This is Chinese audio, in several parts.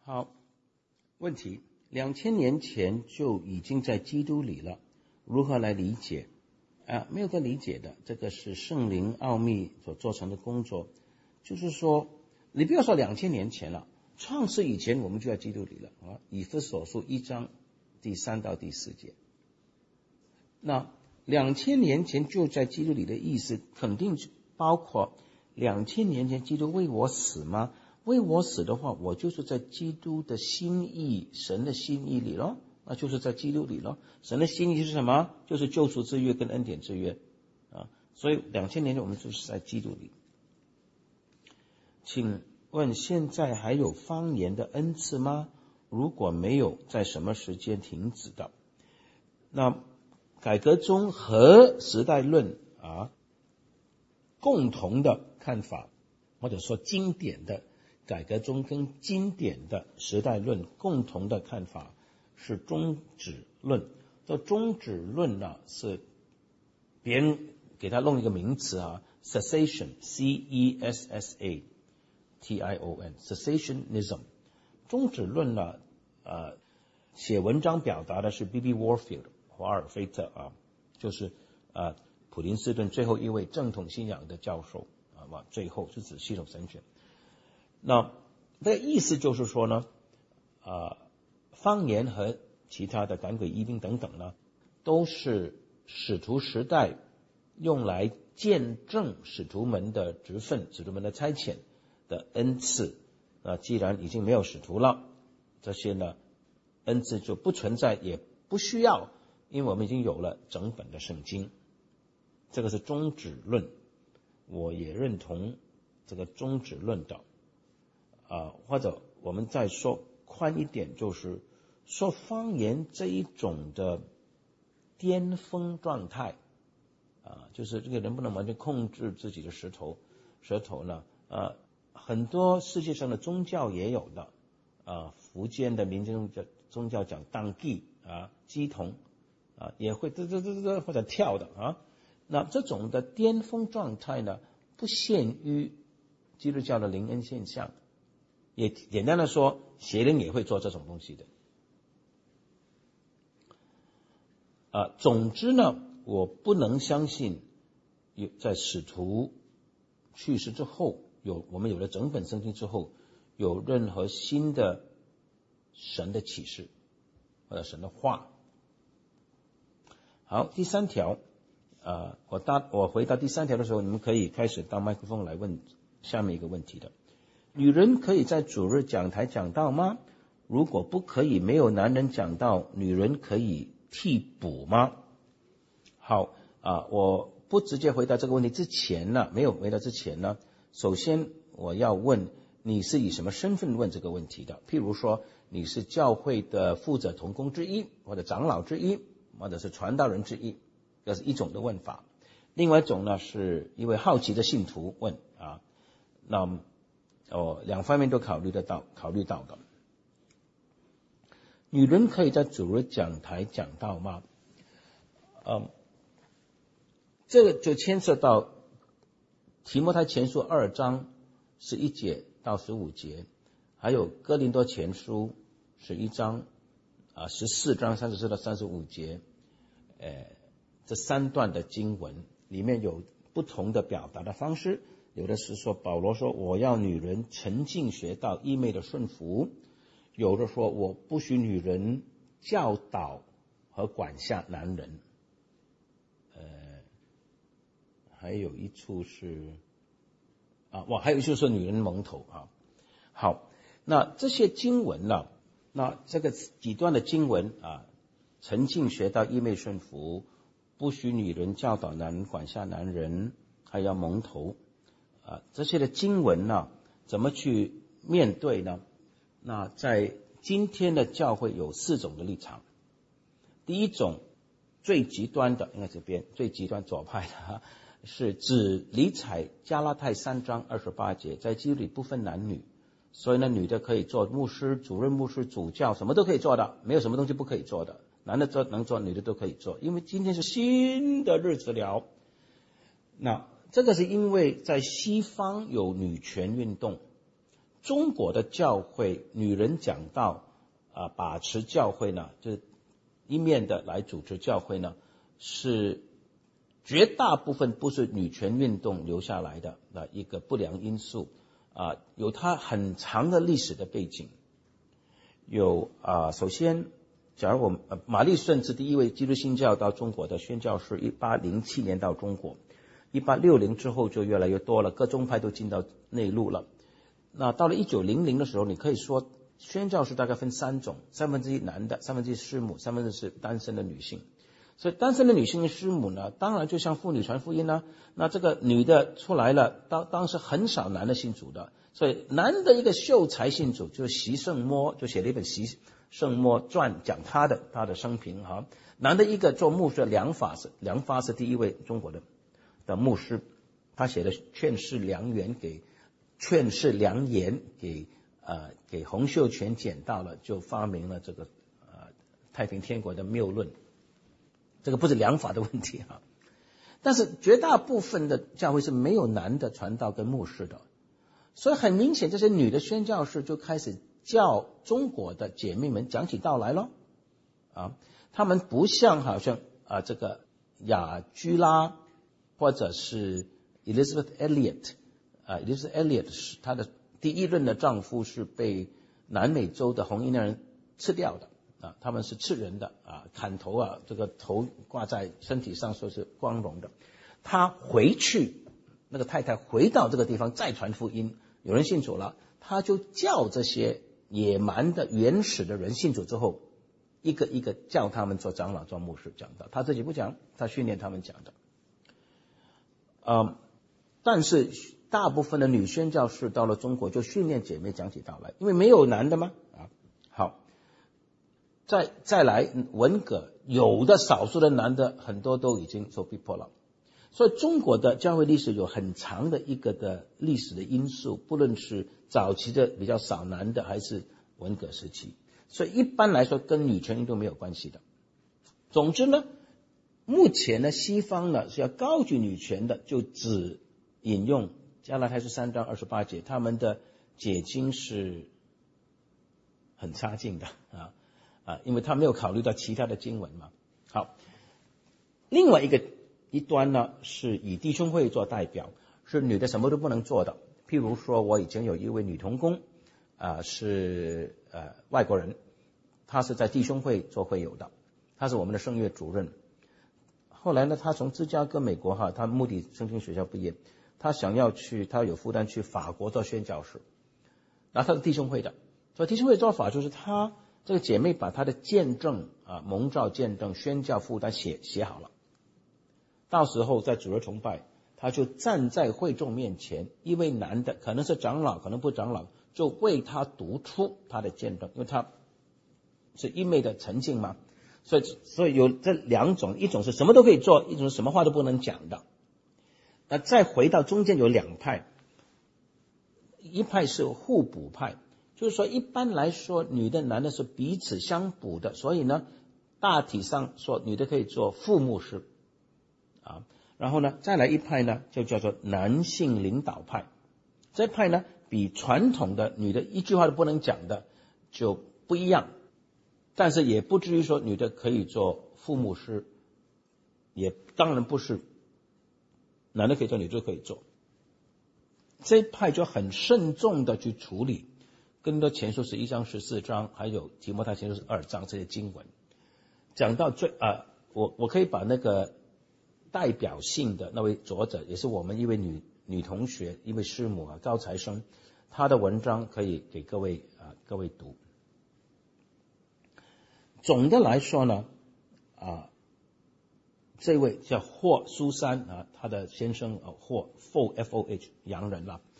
好，问题：2000年前就已经在基督里了，如何来理解？没有得理解的，这个是圣灵奥秘所做成的工作。就是说，你不要说2000年前了，创世以前我们就在基督里了啊。以弗所书1章第3到第4节。那2000年前就在基督里的意思，肯定包括2000年前基督为我死吗？为我死的话，我就是在基督的心意，神的心意里咯，那就是在基督里咯。神的心意是什么？就是救赎之约跟恩典之约啊。所以2000年前我们就是在基督里。请问现在还有方言的恩赐吗？如果没有，在什么时间停止的？那改革宗和时代论共同的看法，或者说经典的改革宗跟经典的时代论共同的看法是终止论。这终止论呢，是别人给他弄一个名词cessation C-E-S-S-A-T-I-O-N cessationism。 终止论呢写文章表达的是 B.B. Warfield 华尔菲特就是普林斯顿最后一位正统信仰的教授最后是指系统神学。那这个意思就是说呢方言和其他的赶鬼医病等等呢，都是使徒时代用来见证使徒们的职分、使徒们的差遣的恩赐。那既然已经没有使徒了，这些呢恩赐就不存在，也不需要，因为我们已经有了整本的圣经。这个是终止论，我也认同这个终止论的或者我们再说宽一点，就是说方言这一种的巅峰状态就是这个人不能完全控制自己的舌头呢很多世界上的宗教也有的福建的民间宗教讲当地鸡同也会或者跳的那这种的巅峰状态呢，不限于基督教的灵恩现象，也简单的说，邪灵也会做这种东西的总之呢，我不能相信在使徒去世之后，我们有了整本圣经之后，有任何新的神的启示或者神的话。好，第3条我回答第3条的时候，你们可以开始当麦克风来问下面一个问题的。女人可以在主日讲台讲道吗？如果不可以，没有男人讲道，女人可以替补吗？好我不直接回答这个问题之前呢，没有回答之前呢，首先我要问你是以什么身份问这个问题的。譬如说你是教会的负责同工之一，或者长老之一，或者是传道人之一，这是一种的问法。另外一种呢，是一位好奇的信徒问那两方面都考虑到的。女人可以在主日讲台讲道吗？这个就牵涉到提摩太前书2章11节到15节，还有哥林多前书11章14章34到35节这3段的经文里面有不同的表达的方式。有的是说保罗说我要女人沉静学道，一昧的顺服；有的说我不许女人教导和管辖男人。还有一处是还有一处是女人蒙头好，那这些经文呢，那这个几段的经文沉静学道，一昧顺服，不许女人教导男人，管辖男人，还要蒙头这些的经文呢，怎么去面对呢？那在今天的教会有4种的立场。第一种最极端的，应该这边最极端左派的是只理睬加拉太3章28节，在基督里不分男女，所以呢，女的可以做牧师、主任牧师、主教，什么都可以做的，没有什么东西不可以做的，男的能做，女的都可以做，因为今天是新的日子了。那这个是因为在西方有女权运动， 中国的教会女人讲道把持教会呢，就是一面的来主持教会呢，是绝大部分不是女权运动留下来的一个不良因素有它很长的历史的背景。有首先，假如玛丽顺是第一位基督新教到中国的宣教士，1807年到中国，1860之后就越来越多了，各宗派都进到内陆了。那到了1900的时候，你可以说宣教士大概分3种，1/3男的，1/3师母，1/3是单身的女性。所以单身的女性的师母呢，当然就像妇女传福音呢，那这个女的出来了，当时很少男的信主的，所以男的一个秀才信主，就是习圣摸，就写了一本习圣摸传，讲他的生平哈。男的一个做牧师，梁发是第一位中国的牧师，他写的劝世良言给洪秀全捡到了，就发明了这个太平天国的谬论。这个不是良法的问题哈，但是绝大部分的教会是没有男的传道跟牧师的，所以很明显这些女的宣教士就开始叫中国的姐妹们讲起道来了他们不像好像这个雅居拉或者是 Elizabeth Elliot 是她的第一任的丈夫是被南美洲的红衣人吃掉的他们是吃人的砍头这个头挂在身体上说是光荣的。他回去，那个太太回到这个地方再传福音，有人信主了，他就叫这些野蛮的原始的人信主之后，一个一个叫他们做长老做牧师讲的，他自己不讲，他训练他们讲的。但是大部分的女宣教士到了中国就训练姐妹讲起道来，因为没有男的吗好，再来文革，有的少数的男的很多都已经受逼迫了，所以中国的教会历史有很长的一个的历史的因素，不论是早期的比较少男的还是文革时期，所以一般来说跟女权运动没有关系的。总之呢，目前呢西方呢是要高举女权的，就只引用加拉太书3章28节，他们的解经是很差劲的因为他没有考虑到其他的经文嘛。好，另外一端呢是以弟兄会做代表，是女的什么都不能做的。譬如说我以前有一位女同工是外国人，她是在弟兄会做会友的，她是我们的圣乐主任。后来呢，她从芝加哥美国她穆迪圣经学校毕业，她想要她有负担去法国做宣教士，然后她是弟兄会的，所以弟兄会做法就是她这个姐妹把她的见证蒙召见证宣教负担写好了，到时候在主日崇拜，她就站在会众面前，一位男的可能是长老可能不是长老，就为她读出她的见证，因为她是一昧的沉静嘛，所以有这2种，一种是什么都可以做，一种是什么话都不能讲的。那再回到中间有2派，一派是互补派，就是说一般来说女的男的是彼此相补的，所以呢大体上说女的可以做副牧师然后呢再来一派呢就叫做男性领导派，这派呢比传统的女的一句话都不能讲的就不一样，但是也不至于说女的可以做副牧师，也当然不是男的可以做女的可以做。这一派就很慎重的去处理更多前书11章14章还有提摩太前书2章这些经文，讲到我可以把那个代表性的那位作者，也是我们一位女同学，一位师母高材生，她的文章可以给各位读。总的来说呢这位叫霍苏珊他的先生霍 FOH 洋人了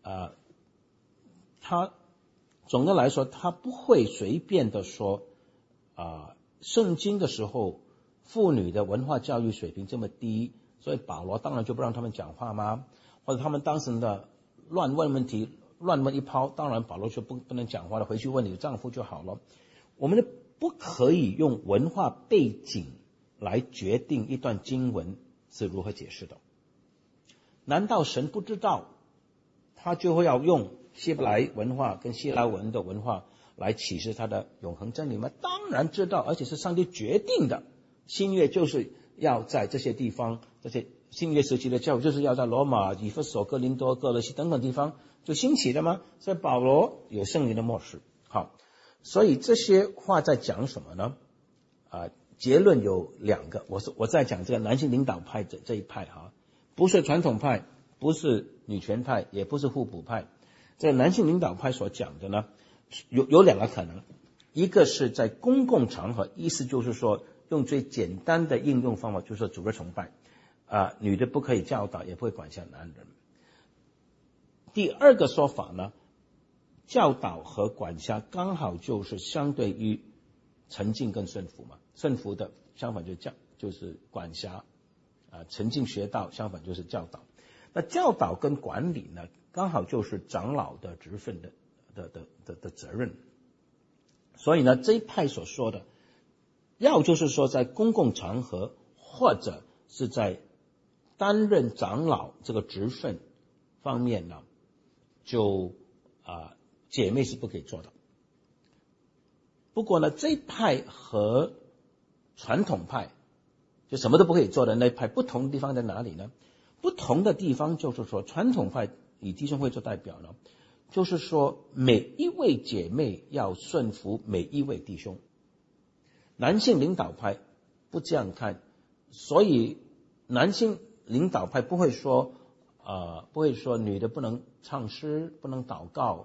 他总的来说他不会随便的说圣经的时候妇女的文化教育水平这么低，所以保罗当然就不让他们讲话吗？或者他们当时的乱问问题乱问一抛，当然保罗就不能讲话了，回去问你的丈夫就好了。我们不可以用文化背景来决定一段经文是如何解释的。难道神不知道他就会要用希伯来文化跟希腊文的文化来启示他的永恒真理吗？当然知道，而且是上帝决定的。新约就是要在这些地方，这些新约时期的教会就是要在罗马、以弗所、哥林多、哥罗西等等地方就兴起的吗？所以保罗有圣灵的默示。好，所以这些话在讲什么呢？结论有2个。我在讲这个男性领导派这一派哈，不是传统派，不是女权派，也不是互补派。这个男性领导派所讲的呢，有2个可能。一个是在公共场合，意思就是说用最简单的应用方法，就是说主日崇拜女的不可以教导，也不会管辖男人。第2个说法呢，教导和管辖刚好就是相对于沉浸跟顺服嘛。顺服的相反就是管辖沉浸学道相反就是教导。那教导跟管理呢，刚好就是长老的职分的责任。所以呢，这一派所说的，要就是说在公共场合或者是在担任长老这个职分方面呢，就姐妹是不可以做的。不过呢，这一派和传统派就什么都不可以做的那一派不同的地方在哪里呢？不同的地方就是说，传统派以弟兄会做代表呢，就是说每一位姐妹要顺服每一位弟兄。男性领导派不这样看，所以男性领导派不会说女的不能唱诗，不能祷告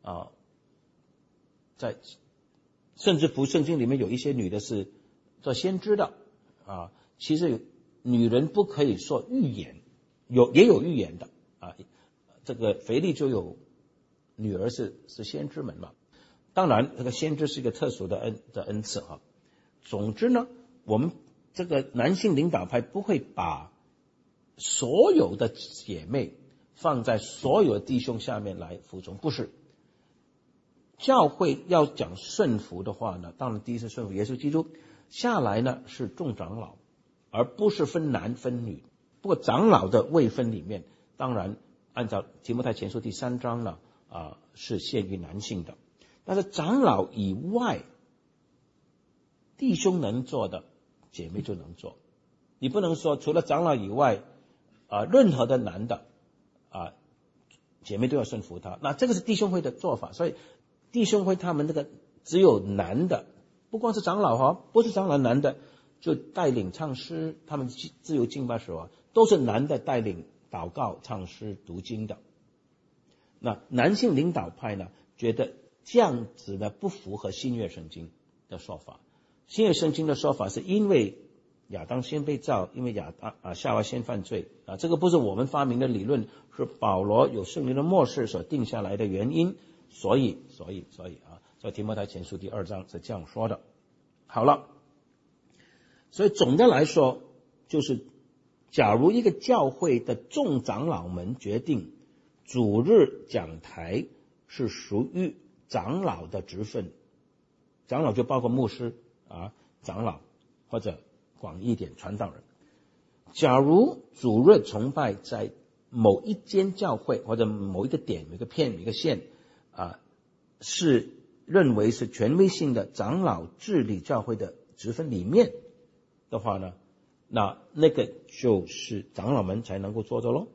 甚至乎圣经里面有一些女的是做先知的其实女人不可以说预言，也有预言的这个腓力就有女儿是先知们嘛。当然这个先知是一个特殊的恩赐总之呢，我们这个男性领导派不会把所有的姐妹放在所有的弟兄下面来服从，不是。教会要讲顺服的话呢，当然第一是顺服耶稣基督，下来呢是众长老，而不是分男分女。不过长老的位分里面，当然按照提摩太前书第3章呢是限于男性的。但是长老以外，弟兄能做的，姐妹就能做。你不能说除了长老以外任何的男的姐妹都要顺服他，那这个是弟兄会的做法。所以弟兄会他们这个只有男的，不光是长老不是长老男的就带领唱诗，他们自由敬拜时都是男的带领祷告、唱诗、读经的。那男性领导派呢，觉得这样子呢不符合新约圣经的说法。新约圣经的说法是因为亚当先被造，因为夏娃先犯罪这个不是我们发明的理论，是保罗有圣灵的默示所定下来的原因。所以提摩太前书第2章是这样说的。好了，所以总的来说，就是假如一个教会的众长老们决定主日讲台是属于长老的职分，长老就包括牧师长老或者广义点传道人。假如主日崇拜在某一间教会或者某一个点、某一个片、某一个县是认为是权威性的长老治理教会的职分里面的话呢，那个就是长老们才能够做的咯。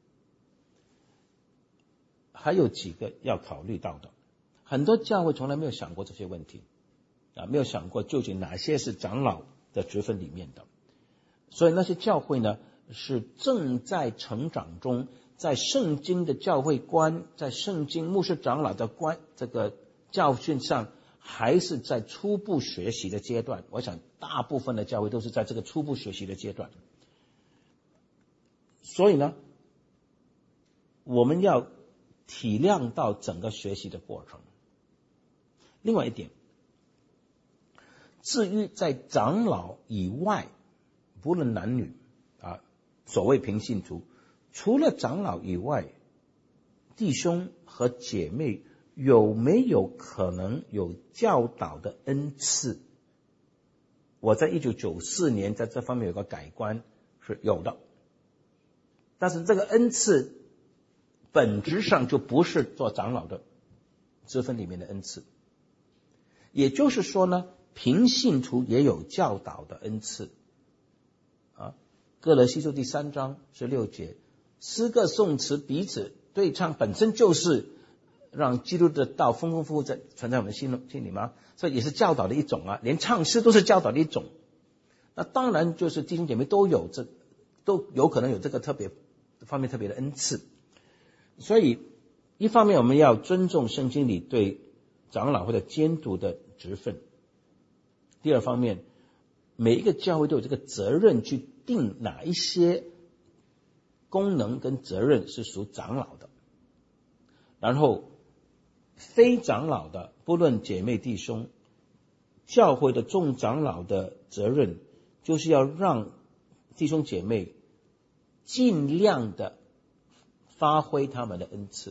还有几个要考虑到的，很多教会从来没有想过这些问题没有想过究竟哪些是长老的职分里面的。所以那些教会呢是正在成长中，在圣经的教会观，在圣经牧师长老的这个教训上还是在初步学习的阶段。我想大部分的教会都是在这个初步学习的阶段。所以呢，我们要体谅到整个学习的过程。另外一点，至于在长老以外，不论男女所谓平信徒，除了长老以外，弟兄和姐妹有没有可能有教导的恩赐？我在1994年在这方面有个改观，是有的。但是这个恩赐本质上就不是做长老的职分里面的恩赐。也就是说呢，平信徒也有教导的恩赐啊。哥罗西书第3章16节，诗歌颂词彼此对唱本身就是让基督的道丰丰富富在存在我们心里吗？所以也是教导的一种啊，连唱诗都是教导的一种。那当然就是弟兄姐妹都有可能有这个特别的恩赐。所以一方面我们要尊重圣经里对长老或者监督的职分，第二方面每一个教会都有这个责任去定哪一些功能跟责任是属长老的，然后非长老的不论姐妹弟兄，教会的众长老的责任就是要让弟兄姐妹尽量的发挥他们的恩赐，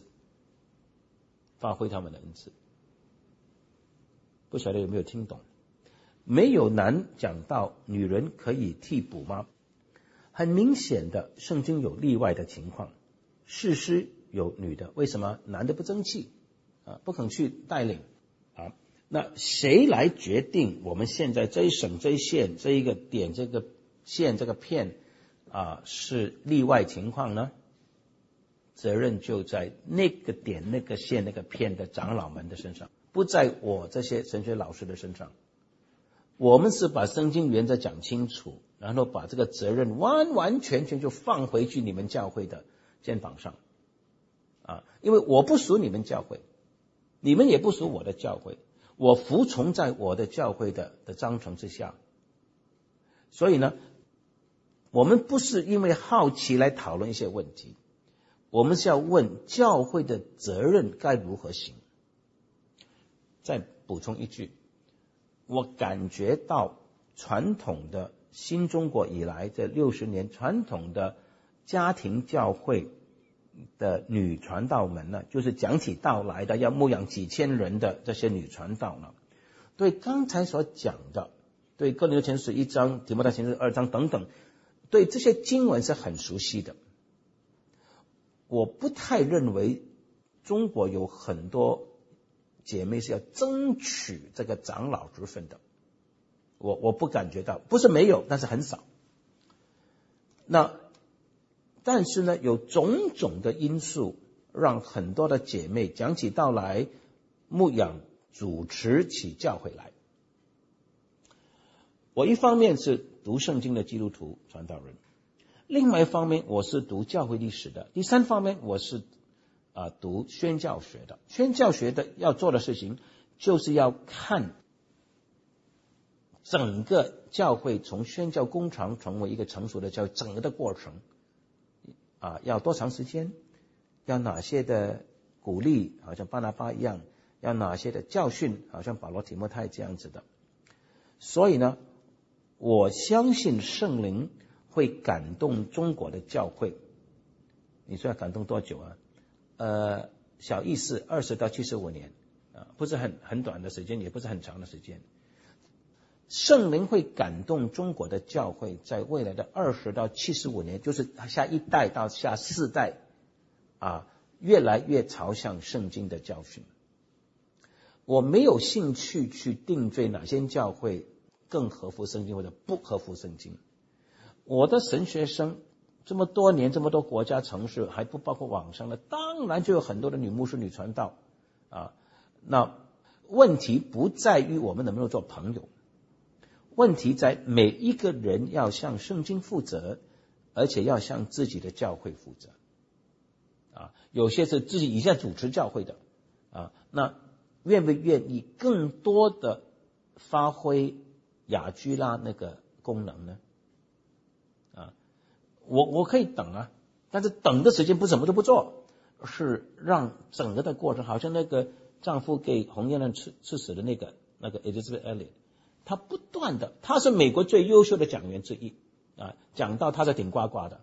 不晓得有没有听懂？没有难讲到女人可以替补吗？很明显的，圣经有例外的情况，士师有女的，为什么？男的不争气啊，不肯去带领啊。那谁来决定我们现在这一省这一县这一个点这个县这个片啊是例外情况呢？责任就在那个点那个县那个片的长老们的身上，不在我这些神学老师的身上。我们是把圣经原则讲清楚，然后把这个责任完完全全就放回去你们教会的肩膀上啊！因为我不属你们教会，你们也不属我的教会，我服从在我的教会的章程之下。所以呢，我们不是因为好奇来讨论一些问题，我们是要问教会的责任该如何行。再补充一句，我感觉到传统的新中国以来这60年传统的家庭教会的女传道们呢，就是讲起道来的要牧养几千人的这些女传道呢，对刚才所讲的，对哥林多前书1章、提摩太前书2章等等，对这些经文是很熟悉的。我不太认为中国有很多姐妹是要争取这个长老职分的，我不感觉到，不是没有，但是很少。但是呢，有种种的因素让很多的姐妹讲起道来牧养主持起教会来。我一方面是读圣经的基督徒传道人，另外一方面我是读教会历史的，第三方面我是读宣教学的。宣教学的要做的事情就是要看整个教会从宣教工厂成为一个成熟的教会整个的过程要多长时间，要哪些的鼓励，好像巴拿巴一样，要哪些的教训，好像保罗提摩太这样子的。所以呢，我相信圣灵会感动中国的教会。你说要感动多久啊？小意思20到75年不是很短的时间，也不是很长的时间。圣灵会感动中国的教会，在未来的20到75年，就是下一代到下4代越来越朝向圣经的教训。我没有兴趣去定罪哪些教会更合乎圣经或者不合乎圣经。我的神学生这么多年，这么多国家城市，还不包括网上的，当然就有很多的女牧师、女传道那问题不在于我们能不能做朋友，问题在每一个人要向圣经负责，而且要向自己的教会负责有些是自己以前主持教会的那愿不愿意更多的发挥雅居拉那个功能呢？我可以等但是等的时间不是什么都不做，是让整个的过程，好像那个丈夫给红叶兰刺死的那个 Elizabeth Elliot， 他不断的，他是美国最优秀的讲员之一讲到他是顶呱呱的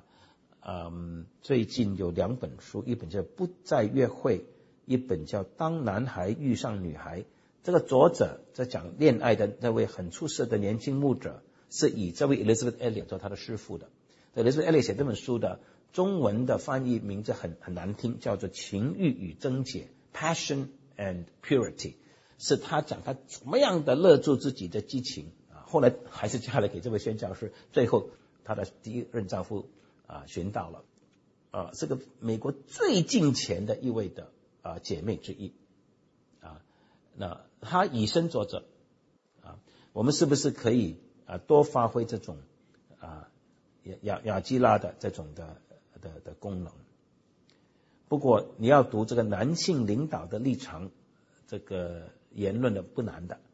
最近有2本书，一本叫《不再约会》，一本叫《当男孩遇上女孩》。这个作者在讲恋爱的那位很出色的年轻牧者，是以这位 Elizabeth Elliot 做他的师傅的。Elizabeth Elliot 写这本书的中文的翻译名字很难听，叫做情欲与贞洁 Passion and Purity， 是他讲他怎么样的勒住自己的激情后来还是嫁了给这位宣教师，最后他的第一任丈夫寻到了这个美国最近前的一位的姐妹之一那她以身作则我们是不是可以多发挥这种雅基拉的这种的功能？不过你要读这个男性领导的立场这个言论的不难的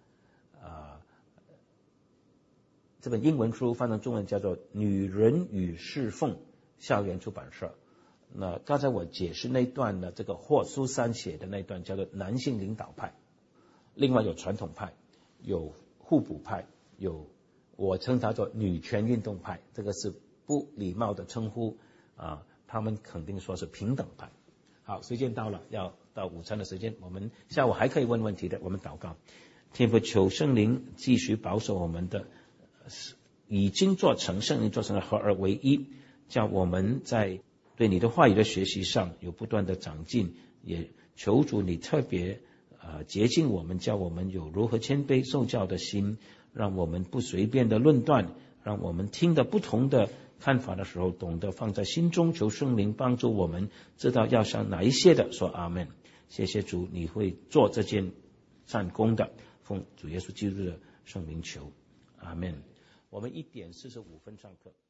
这本英文书翻成中文叫做《女人与侍奉》，校园出版社。那刚才我解释那段呢，这个霍苏珊写的那段叫做男性领导派，另外有传统派，有互补派，有我称它做女权运动派，这个是不礼貌的称呼他们肯定说是平等派。好，时间到了，要到午餐的时间，我们下午还可以问问题的，我们祷告。天父，求圣灵继续保守我们的已经做成，圣灵做成了合而为一，叫我们在对你的话语的学习上有不断的长进，也求主你特别洁净我们，叫我们有如何谦卑受教的心，让我们不随便的论断，让我们听的不同的看法的时候懂得放在心中，求圣灵帮助我们知道要向哪一些的说阿们。谢谢主，你会做这件善功的，奉主耶稣基督的圣名求阿们。我们1:45上课。